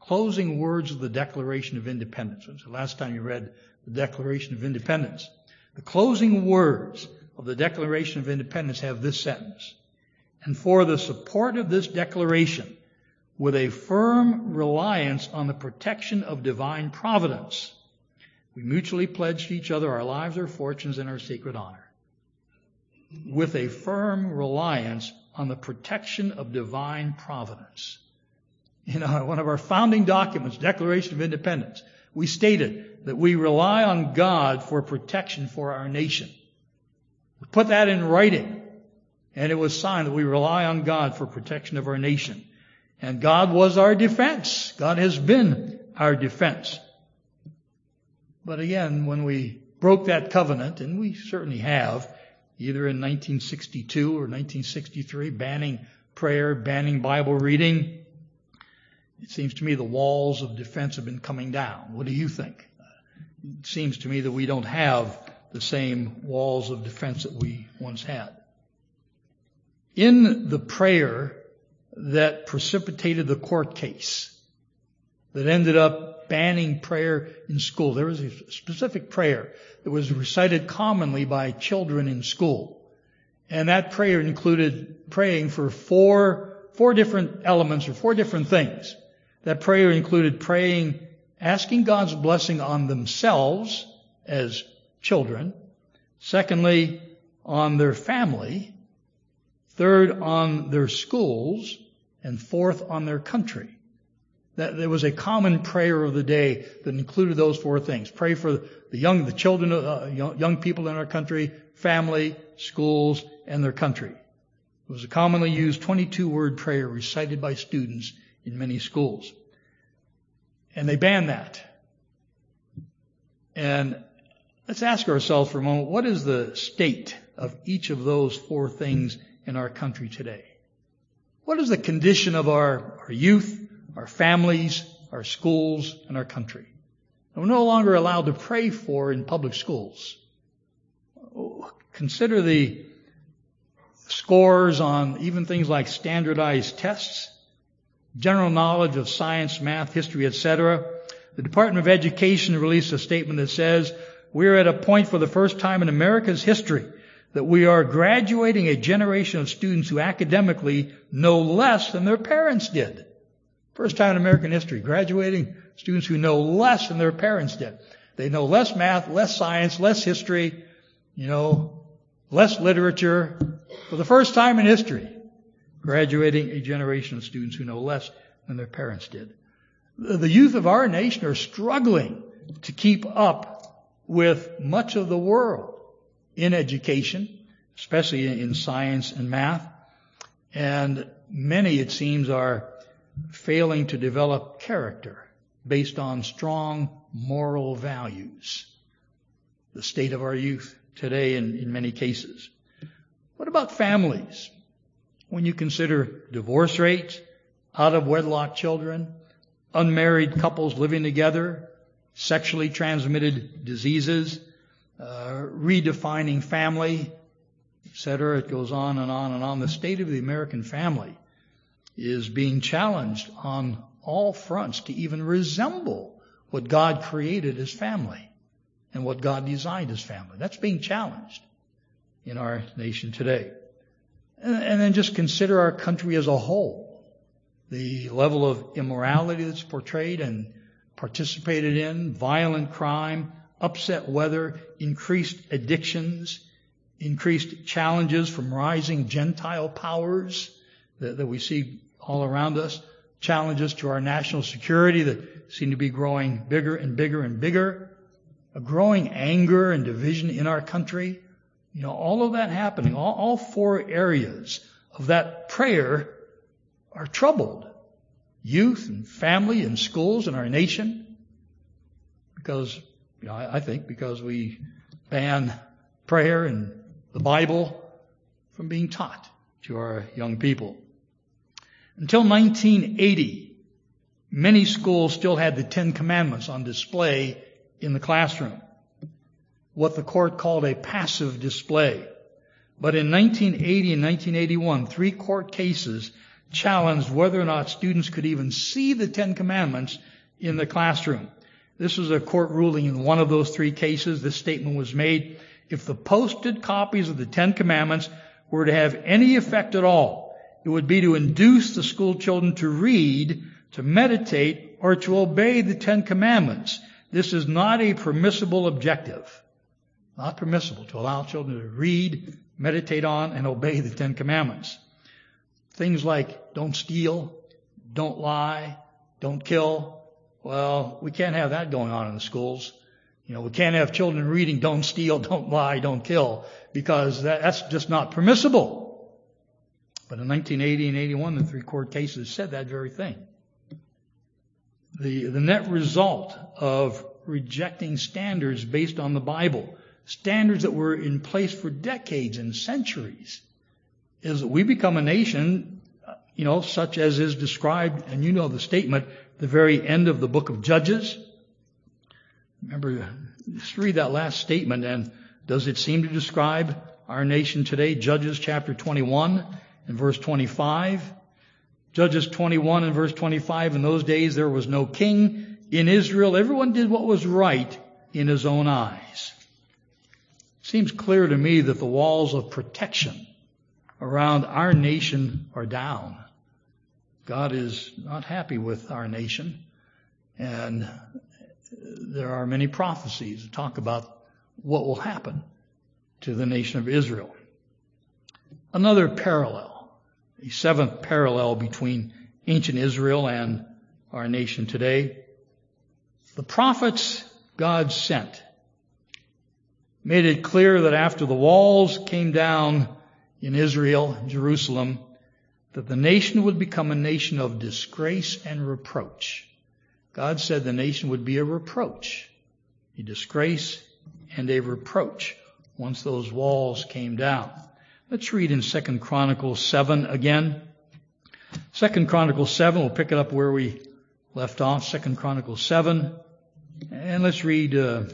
closing words of the Declaration of Independence. When's the last time you read the Declaration of Independence? The closing words of the Declaration of Independence have this sentence: "And for the support of this declaration, with a firm reliance on the protection of divine providence, we mutually pledge to each other our lives, our fortunes, and our sacred honor." With a firm reliance on the protection of divine providence. You know, one of our founding documents, Declaration of Independence, we stated that we rely on God for protection for our nation. We put that in writing, and it was signed that we rely on God for protection of our nation. And God was our defense. God has been our defense. But again, when we broke that covenant, and we certainly have, either in nineteen sixty-two or nineteen sixty-three, banning prayer, banning Bible reading, it seems to me the walls of defense have been coming down. What do you think? It seems to me that we don't have the same walls of defense that we once had. In the prayer that precipitated the court case that ended up banning prayer in school, there was a specific prayer that was recited commonly by children in school. And that prayer included praying for four, four different elements or four different things. That prayer included praying, asking God's blessing on themselves as children. Secondly, on their family. Third, on their schools. And fourth, on their country. That there was a common prayer of the day that included those four things. Pray for the young, the children, uh, young, young people in our country, family, schools, and their country. It was a commonly used twenty-two word prayer recited by students in many schools. And they banned that. And let's ask ourselves for a moment, what is the state of each of those four things in our country today? What is the condition of our, our youth, our families, our schools, and our country? And we're no longer allowed to pray for in public schools. Consider the scores on even things like standardized tests, general knowledge of science, math, history, et cetera. The Department of Education released a statement that says, "We're at a point for the first time in America's history that we are graduating a generation of students who academically know less than their parents did." First time in American history, graduating students who know less than their parents did. They know less math, less science, less history, you know, less literature. For the first time in history, graduating a generation of students who know less than their parents did. The youth of our nation are struggling to keep up with much of the world in education, especially in science and math. And many, it seems, are failing to develop character based on strong moral values. The state of our youth today in, in many cases. What about families? When you consider divorce rates, out-of-wedlock children, unmarried couples living together, sexually transmitted diseases, uh, redefining family, et cetera. It goes on and on and on. The state of the American family is being challenged on all fronts to even resemble what God created as family and what God designed as family. That's being challenged in our nation today. And, and then just consider our country as a whole. The level of immorality that's portrayed and participated in, violent crime, upset weather, increased addictions, increased challenges from rising Gentile powers that, that we see all around us, challenges to our national security that seem to be growing bigger and bigger and bigger, a growing anger and division in our country. You know, all of that happening, all, all four areas of that prayer are troubled. Youth and family and schools in our nation. Because, you know, I, I think because we ban prayer and the Bible from being taught to our young people. Until nineteen eighty, many schools still had the Ten Commandments on display in the classroom. What the court called a passive display. But in nineteen eighty and nineteen eighty-one, three court cases challenged whether or not students could even see the Ten Commandments in the classroom. This was a court ruling in one of those three cases. This statement was made: if the posted copies of the Ten Commandments were to have any effect at all, it would be to induce the school children to read, to meditate, or to obey the Ten Commandments. This is not a permissible objective. Not permissible to allow children to read, meditate on, and obey the Ten Commandments. Things like don't steal, don't lie, don't kill. Well, we can't have that going on in the schools. You know, we can't have children reading don't steal, don't lie, don't kill, because that, that's just not permissible. But in nineteen eighty and eighty-one, the three court cases said that very thing. The, the net result of rejecting standards based on the Bible, standards that were in place for decades and centuries, is that we become a nation, you know, such as is described, and you know the statement, the very end of the book of Judges. Remember, just read that last statement, and does it seem to describe our nation today? Judges chapter twenty-one and verse twenty-five. Judges twenty-one and verse twenty-five, in those days there was no king in Israel. Everyone did what was right in his own eyes. It seems clear to me that the walls of protection around our nation are down. God is not happy with our nation, and there are many prophecies that talk about what will happen to the nation of Israel. Another parallel, a seventh parallel between ancient Israel and our nation today. The prophets God sent made it clear that after the walls came down in Israel, Jerusalem, that the nation would become a nation of disgrace and reproach. God said the nation would be a reproach, a disgrace and a reproach once those walls came down. Let's read in Second Chronicles seven again. Second Chronicles seven, we'll pick it up where we left off. Second Chronicles seven, and let's read, uh,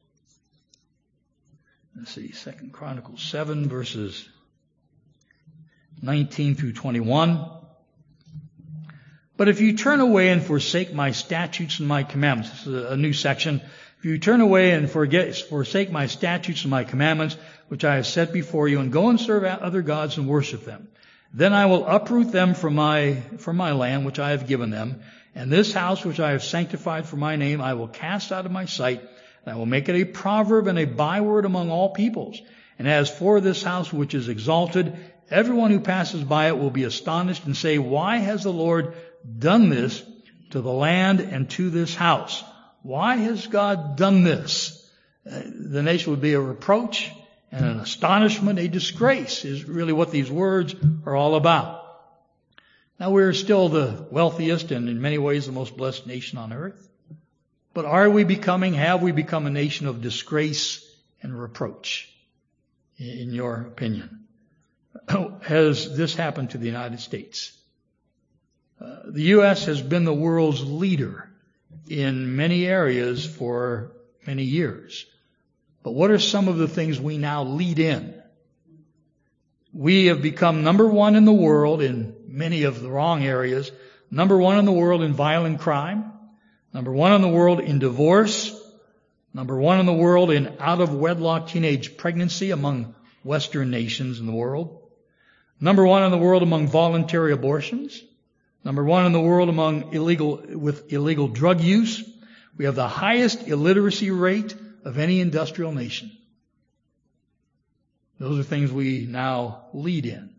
let's see, Second Chronicles seven, verses nineteen through twenty-one. But if you turn away and forsake my statutes and my commandments, this is a new section. If you turn away and forget, forsake my statutes and my commandments, which I have set before you, and go and serve other gods and worship them, then I will uproot them from my, from my land, which I have given them, and this house which I have sanctified for my name, I will cast out of my sight, and I will make it a proverb and a byword among all peoples. And as for this house which is exalted, everyone who passes by it will be astonished and say, why has the Lord done this to the land and to this house? Why has God done this? Uh, the nation would be a reproach and an astonishment, a disgrace is really what these words are all about. Now, we're still the wealthiest and in many ways the most blessed nation on earth. But are we becoming, have we become a nation of disgrace and reproach, in your opinion? Has this happened to the United States? Uh, the U S has been the world's leader in many areas for many years. But what are some of the things we now lead in? We have become number one in the world in many of the wrong areas. Number one in the world in violent crime. Number one in the world in divorce. Number one in the world in out-of-wedlock teenage pregnancy among Western nations in the world. Number one in the world among voluntary abortions. Number one in the world among illegal, with illegal drug use. We have the highest illiteracy rate of any industrial nation. Those are things we now lead in.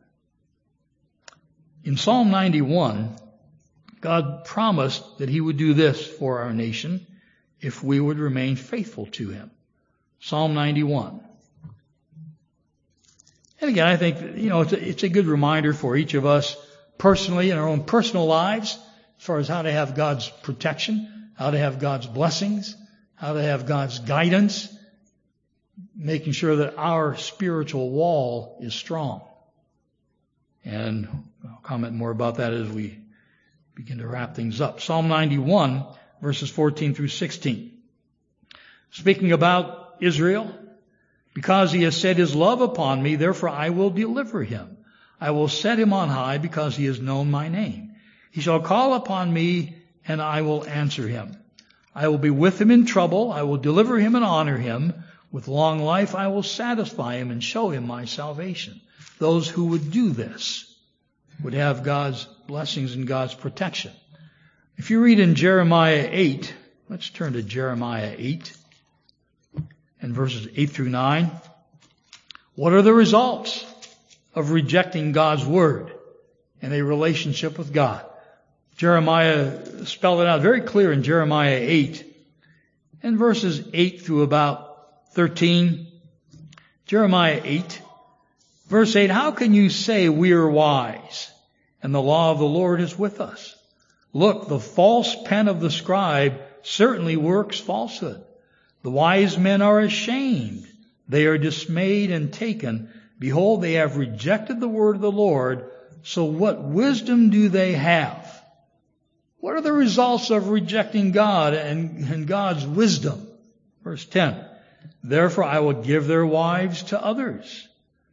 In Psalm ninety-one, God promised that He would do this for our nation if we would remain faithful to Him. Psalm ninety-one. And again, I think, you know, it's a, it's a good reminder for each of us personally in our own personal lives as far as how to have God's protection, how to have God's blessings, how to have God's guidance, making sure that our spiritual wall is strong. And I'll comment more about that as we begin to wrap things up. Psalm ninety-one, verses fourteen through sixteen. Speaking about Israel, because he has set his love upon me, therefore I will deliver him. I will set him on high because he has known my name. He shall call upon me, and I will answer him. I will be with him in trouble. I will deliver him and honor him. With long life I will satisfy him and show him my salvation. Those who would do this would have God's blessings and God's protection. If you read in Jeremiah eight, let's turn to Jeremiah eight and verses eight through nine. What are the results of rejecting God's word and a relationship with God? Jeremiah spelled it out very clear in Jeremiah eight and verses eight through about thirteen. Jeremiah eight, verse eight, how can you say we are wise and the law of the Lord is with us? Look, the false pen of the scribe certainly works falsehood. The wise men are ashamed. They are dismayed and taken. Behold, they have rejected the word of the Lord. So what wisdom do they have? What are the results of rejecting God and, and God's wisdom? Verse ten, therefore I will give their wives to others.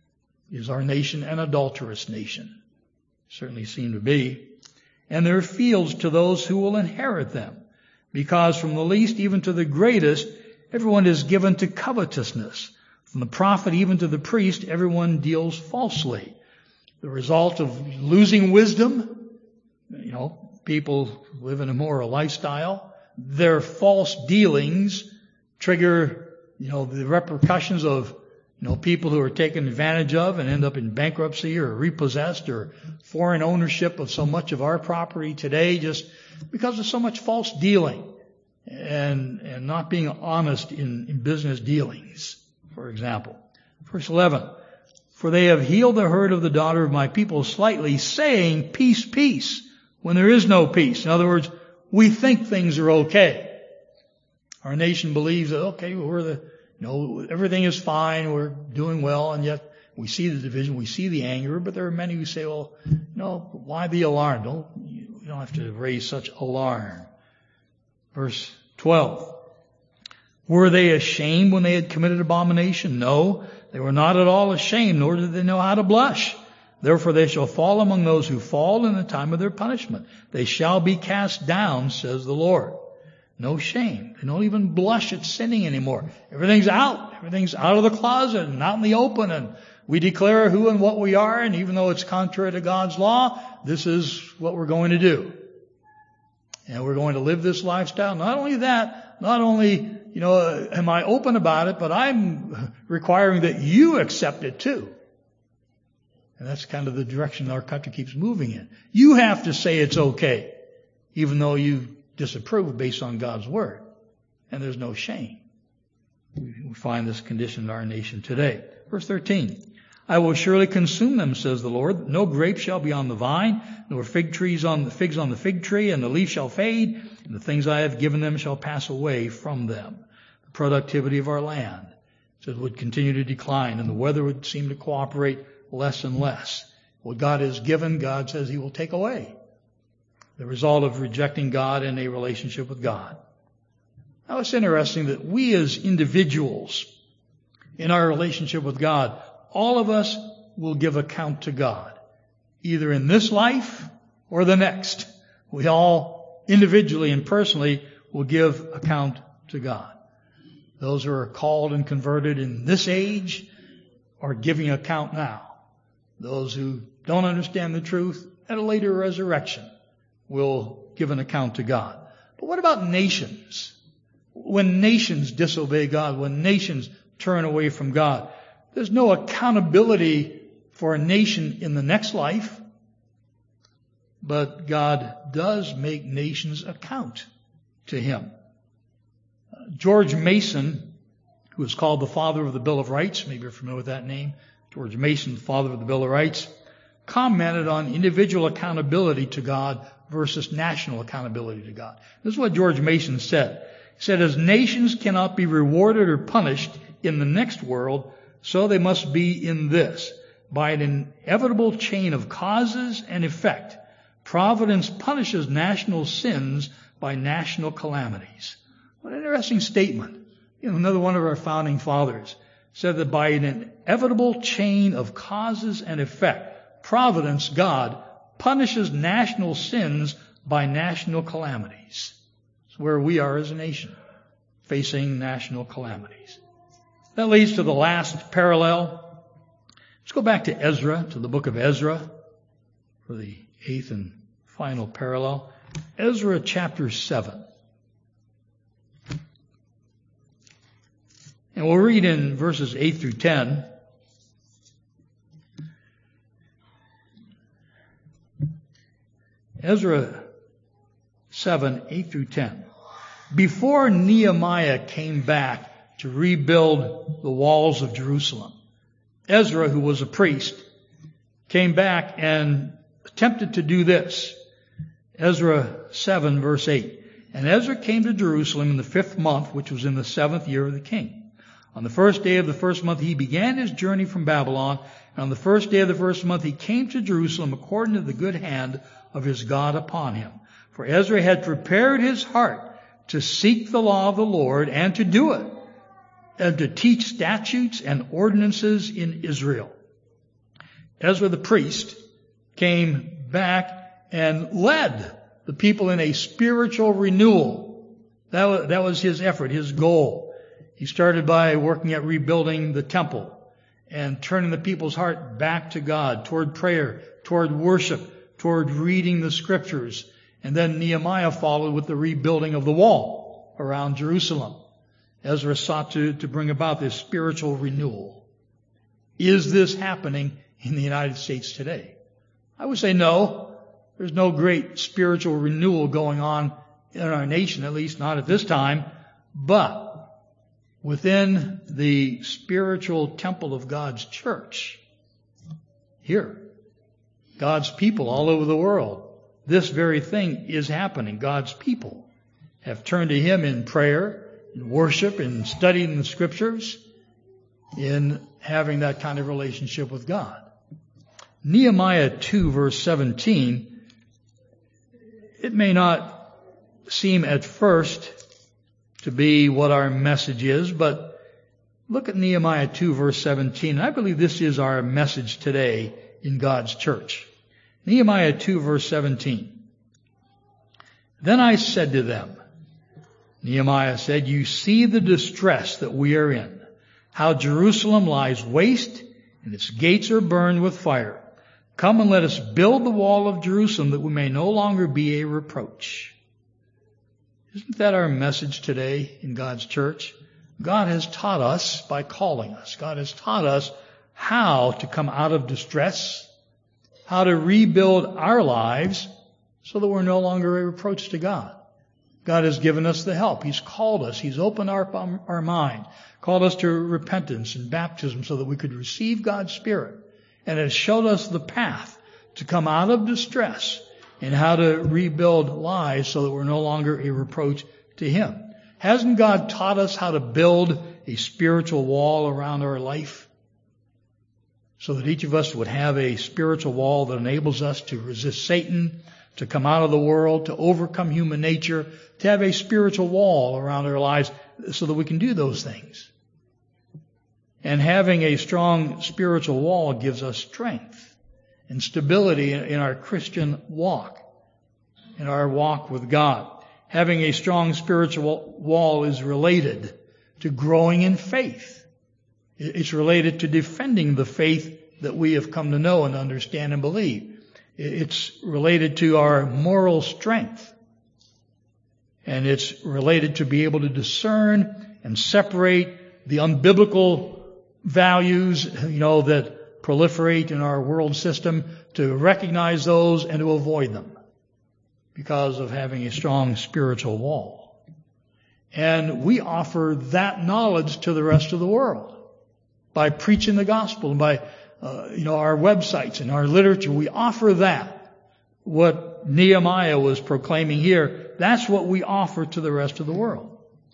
Is our nation an adulterous nation? Certainly seem to be. And their fields to those who will inherit them. Because from the least even to the greatest, everyone is given to covetousness. From the prophet even to the priest, everyone deals falsely. The result of losing wisdom, you know, people live an immoral lifestyle. Their false dealings trigger, you know, the repercussions of, you know, people who are taken advantage of and end up in bankruptcy or repossessed or foreign ownership of so much of our property today just because of so much false dealing and, and not being honest in, in business dealings, for example. Verse eleven, for they have healed the hurt of the daughter of my people slightly, saying, peace, peace, when there is no peace. In other words, we think things are okay. Our nation believes that, okay, we're the, you know, everything is fine, we're doing well, and yet we see the division, we see the anger, but there are many who say, well, no, why the alarm? Don't, you don't have to raise such alarm. Verse twelve, were they ashamed when they had committed abomination? No, they were not at all ashamed, nor did they know how to blush. Therefore they shall fall among those who fall in the time of their punishment. They shall be cast down, says the Lord. No shame. They don't even blush at sinning anymore. Everything's out. Everything's out of the closet and out in the open, and we declare who and what we are, and even though it's contrary to God's law, this is what we're going to do. And we're going to live this lifestyle. Not only that, not only, you know, am I open about it, but I'm requiring that you accept it too. And that's kind of the direction our country keeps moving in. You have to say it's okay, even though you disapprove based on God's word. And there's no shame. We find this condition in our nation today. Verse thirteen. I will surely consume them, says the Lord. No grape shall be on the vine, nor fig trees on the figs on the fig tree, and the leaf shall fade, and the things I have given them shall pass away from them. The productivity of our land so it would continue to decline, and the weather would seem to cooperate less and less. What God has given, God says He will take away. The result of rejecting God and a relationship with God. Now it's interesting that we as individuals in our relationship with God, all of us will give account to God, either in this life or the next. We all individually and personally will give account to God. Those who are called and converted in this age are giving account now. Those who don't understand the truth at a later resurrection will give an account to God. But what about nations? When nations disobey God, when nations turn away from God, there's no accountability for a nation in the next life. But God does make nations account to Him. George Mason, who is called the father of the Bill of Rights, maybe you're familiar with that name, George Mason, the father of the Bill of Rights, commented on individual accountability to God versus national accountability to God. This is what George Mason said. He said, as nations cannot be rewarded or punished in the next world, so they must be in this. By an inevitable chain of causes and effect, providence punishes national sins by national calamities. What an interesting statement. You know, another one of our founding fathers said that by an inevitable chain of causes and effect, providence, God punishes national sins by national calamities. It's where we are as a nation, facing national calamities. That leads to the last parallel. Let's go back to Ezra, to the book of Ezra, for the eighth and final parallel. Ezra chapter seven. And we'll read in verses eight through ten. Ezra seven, eight through ten. Before Nehemiah came back to rebuild the walls of Jerusalem, Ezra, who was a priest, came back and attempted to do this. Ezra seven, verse eight. And Ezra came to Jerusalem in the fifth month, which was in the seventh year of the king. On the first day of the first month, he began his journey from Babylon. And on the first day of the first month, he came to Jerusalem according to the good hand of his God upon him. For Ezra had prepared his heart to seek the law of the Lord and to do it, and to teach statutes and ordinances in Israel. Ezra the priest came back and led the people in a spiritual renewal. That was, that was his effort, his goal. He started by working at rebuilding the temple and turning the people's heart back to God, toward prayer, toward worship, toward reading the scriptures. And then Nehemiah followed with the rebuilding of the wall around Jerusalem. Ezra sought to, to bring about this spiritual renewal. Is this happening in the United States today? I would say no. There's no great spiritual renewal going on in our nation, at least not at this time. But within the spiritual temple of God's church, here, God's people all over the world, this very thing is happening. God's people have turned to Him in prayer, in worship, in studying the scriptures, in having that kind of relationship with God. Nehemiah two, verse seventeen, it may not seem at first to be what our message is, but look at Nehemiah two, verse seventeen. And I believe this is our message today in God's church. Nehemiah two, verse seventeen. Then I said to them, Nehemiah said, you see the distress that we are in, how Jerusalem lies waste and its gates are burned with fire. Come and let us build the wall of Jerusalem that we may no longer be a reproach. Isn't that our message today in God's church? God has taught us by calling us. God has taught us how to come out of distress, how to rebuild our lives so that we're no longer a reproach to God. God has given us the help. He's called us. He's opened our, our mind, called us to repentance and baptism so that we could receive God's Spirit, and has showed us the path to come out of distress and how to rebuild lives so that we're no longer a reproach to Him. Hasn't God taught us how to build a spiritual wall around our life so that each of us would have a spiritual wall that enables us to resist Satan, to come out of the world, to overcome human nature, to have a spiritual wall around our lives so that we can do those things? And having a strong spiritual wall gives us strength and stability in our Christian walk, in our walk with God. Having a strong spiritual wall is related to growing in faith. It's related to defending the faith that we have come to know and understand and believe. It's related to our moral strength. And it's related to be able to discern and separate the unbiblical values, you know, that proliferate in our world system, to recognize those and to avoid them because of having a strong spiritual wall. And we offer that knowledge to the rest of the world by preaching the gospel and by, uh, you know, our websites and our literature. We offer that. What Nehemiah was proclaiming here, that's what we offer to the rest of the world.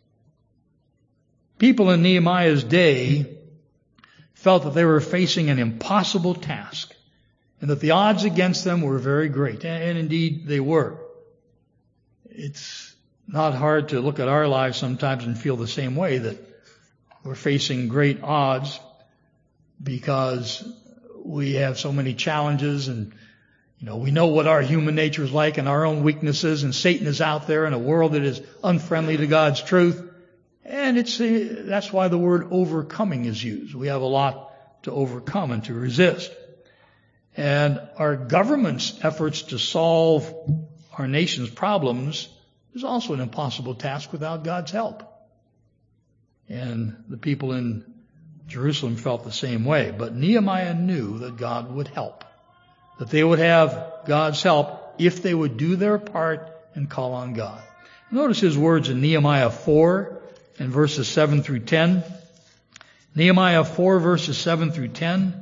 People in Nehemiah's day felt that they were facing an impossible task and that the odds against them were very great. And indeed they were. It's not hard to look at our lives sometimes and feel the same way, that we're facing great odds because we have so many challenges, and you know, we know what our human nature is like and our own weaknesses, and Satan is out there in a world that is unfriendly to God's truth. And it's uh, that's why the word overcoming is used. We have a lot to overcome and to resist. And our government's efforts to solve our nation's problems is also an impossible task without God's help. And the people in Jerusalem felt the same way. But Nehemiah knew that God would help, that they would have God's help if they would do their part and call on God. Notice his words in Nehemiah four and verses seven through ten. Nehemiah four verses seven through ten.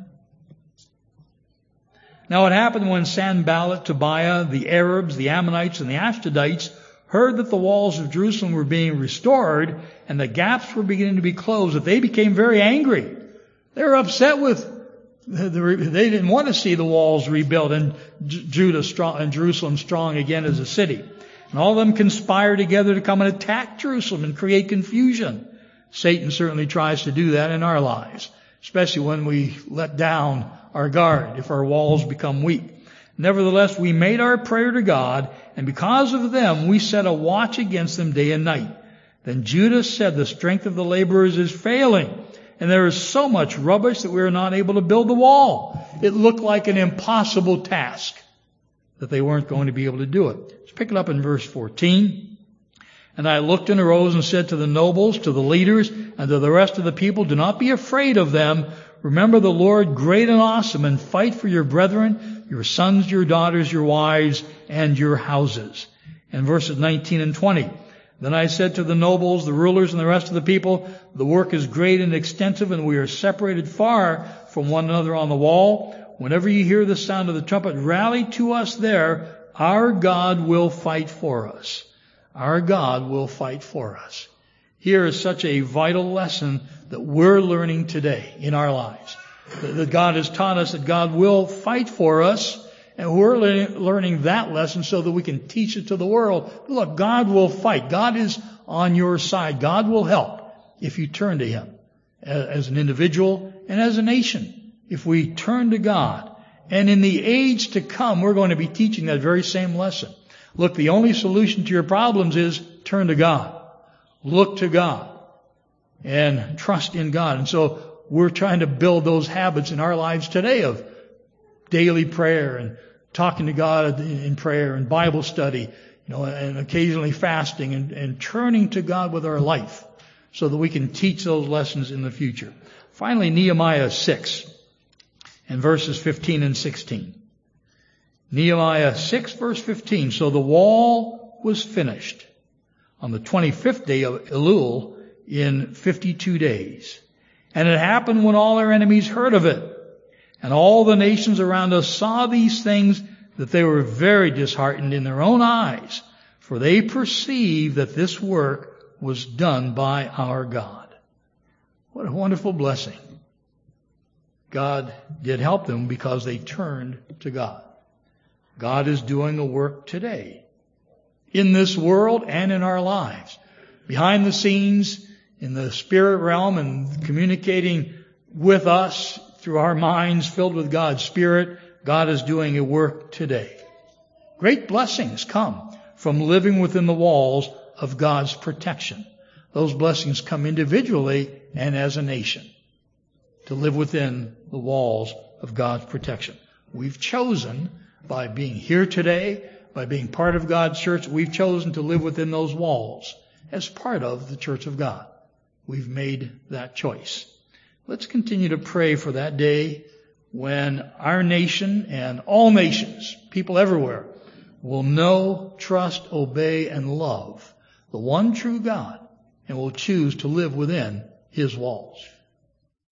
Now it happened when Sanballat, Tobiah, the Arabs, the Ammonites, and the Ashdodites heard that the walls of Jerusalem were being restored and the gaps were beginning to be closed, that they became very angry. They were upset with, the, the, they didn't want to see the walls rebuilt and J- Judah strong, and Jerusalem strong again as a city. And all of them conspired together to come and attack Jerusalem and create confusion. Satan certainly tries to do that in our lives, especially when we let down our guard, if our walls become weak. Nevertheless, we made our prayer to God, and because of them, we set a watch against them day and night. Then Judah said, the strength of the laborers is failing, and there is so much rubbish that we are not able to build the wall. It looked like an impossible task, that they weren't going to be able to do it. Let's pick it up in verse fourteen. And I looked and arose and said to the nobles, to the leaders, and to the rest of the people, do not be afraid of them. Remember the Lord great and awesome, and fight for your brethren, your sons, your daughters, your wives, and your houses. And verses nineteen and twenty. Then I said to the nobles, the rulers, and the rest of the people, the work is great and extensive, and we are separated far from one another on the wall. Whenever you hear the sound of the trumpet, rally to us there. Our God will fight for us. Our God will fight for us. Here is such a vital lesson that we're learning today in our lives. That God has taught us that God will fight for us, and we're learning that lesson so that we can teach it to the world. Look, God will fight. God is on your side. God will help if you turn to Him as an individual and as a nation. If we turn to God. And in the age to come, we're going to be teaching that very same lesson. Look, the only solution to your problems is turn to God. Look to God and trust in God. And so we're trying to build those habits in our lives today of daily prayer and talking to God in prayer and Bible study, you know, and occasionally fasting and, and turning to God with our life so that we can teach those lessons in the future. Finally, Nehemiah six and verses fifteen and sixteen. Nehemiah six verse fifteen. So the wall was finished on the twenty-fifth day of Elul in fifty-two days. And it happened when all our enemies heard of it. And all the nations around us saw these things, that they were very disheartened in their own eyes, for they perceived that this work was done by our God. What a wonderful blessing. God did help them because they turned to God. God is doing a work today in this world and in our lives. Behind the scenes, in the spirit realm, and communicating with us through our minds filled with God's Spirit, God is doing a work today. Great blessings come from living within the walls of God's protection. Those blessings come individually and as a nation to live within the walls of God's protection. We've chosen, by being here today, by being part of God's church, we've chosen to live within those walls as part of the church of God. We've made that choice. Let's continue to pray for that day when our nation and all nations, people everywhere, will know, trust, obey, and love the one true God, and will choose to live within His walls.